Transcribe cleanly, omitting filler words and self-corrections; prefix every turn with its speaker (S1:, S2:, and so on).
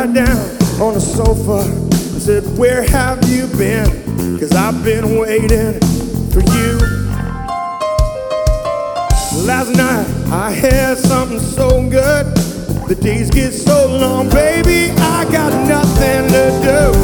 S1: right down on the sofa. I said, where have you been? 'Cause I've been waiting for you. Last night I had something so good. The days get so long, baby, I got nothing to do.